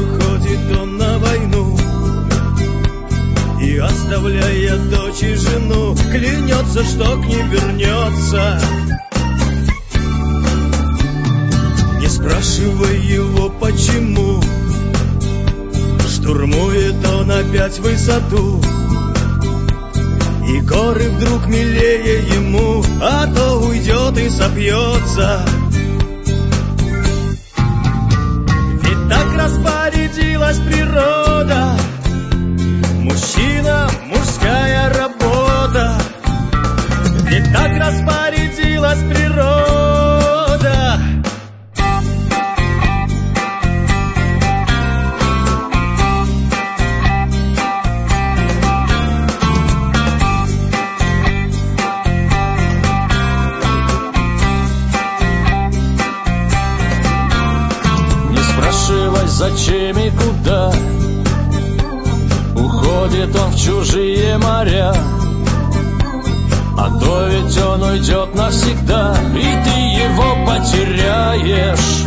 уходит он на войну, и, оставляя дочь и жену, клянется, что к ним вернется. Не спрашивай его, почему штурмует он опять высоту, и горы вдруг милее ему, а то уйдет и сопьется. Ведь так распорядилась природа, мужчина, мужская работа. Ведь так распорядилась природа. Зачем и куда уходит он в чужие моря? А то ведь он уйдет навсегда, и ты его потеряешь.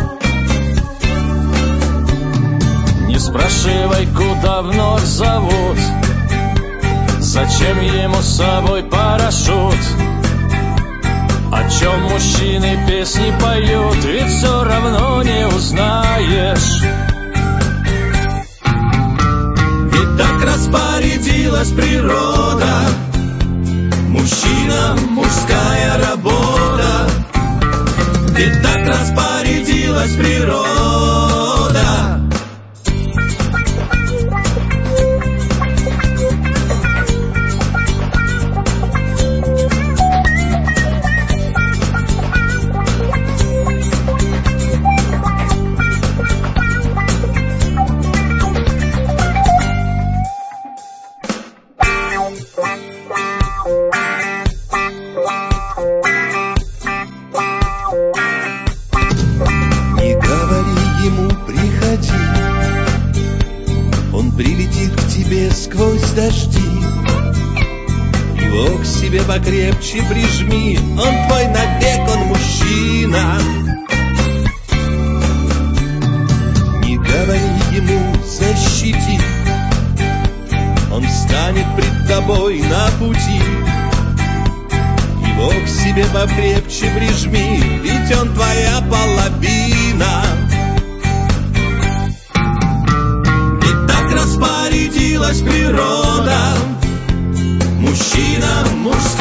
Не спрашивай, куда вновь зовут, зачем ему с собой парашют? О чем мужчины песни поют, ведь все равно не узнаешь. Так распорядилась природа, мужчина, мужская работа. Ведь так распорядилась природа. Его к себе покрепче прижми, он твой навек, он мужчина. Не говори ему защити, он встанет пред тобой на пути. Его к себе покрепче прижми, ведь он твоя половина. И так распорядилась природа, мужчина, мужская